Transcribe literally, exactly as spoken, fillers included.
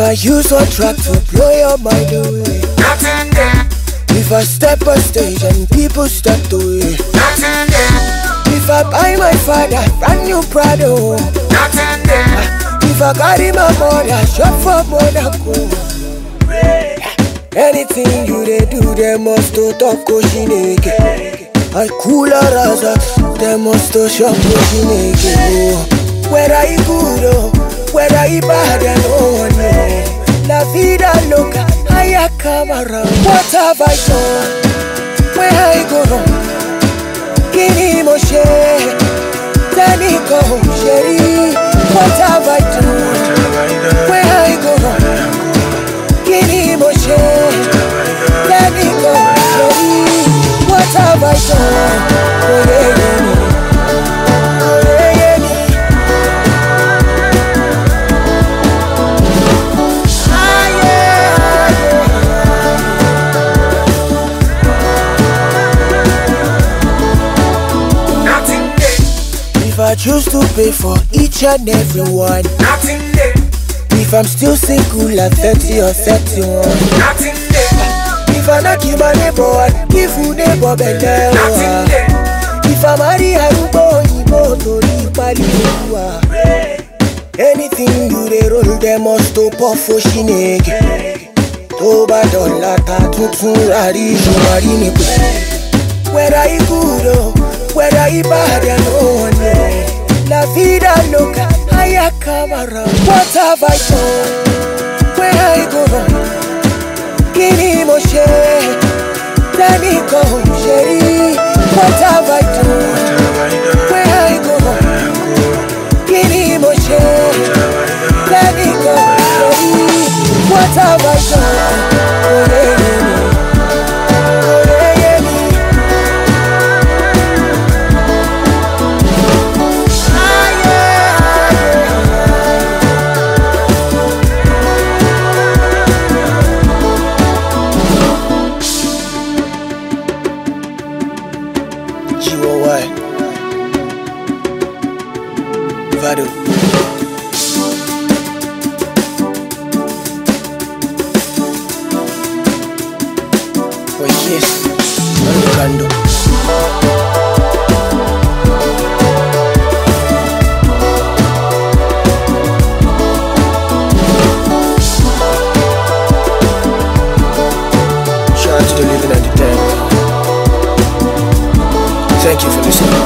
I use one track to blow your mind away, nothing there. if I step on stage and people step away, Nothing there. if I buy my father brand new Prado, Nothing there. if I carry my mother shop for Monaco. Anything you they do, they must to talk Koshineke. I cooler as a, they must to shop Koshineke. Whether I good oh, whether I bad, I no one know. La vida loca, I come around. What have I done? Where I go wrong? Kini Moshe, Taniko Sheri. What have I done? Where I go wrong? Kini Moshe, Taniko Sheri. What have I done? Oh, yeah, yeah, yeah. I choose to pay for each and every one. Nothing there. If I'm still single at thirty or thirty-one. Nothing there. If I knock you my neighbor and give you neighbor better. Nothing there. If I marry Harubo, Ibo, Tori, Paliwa. Anything you they roll, they must stop off for Shineke. Toba dollar, tatu, rari, shumari, whether I good oh, whether I bad, I no one know. La vida loca, I come around. What have I done? Where I go wrong? Kini Moshe, Taniko Sheri. What have I done? Where I go wrong? Kini Moshe, Taniko Sheri. What have I done? Oh, yeah, yeah, yeah. Vado. Oh yes, Kando. Shout out to the living and the dead. Thank you for listening.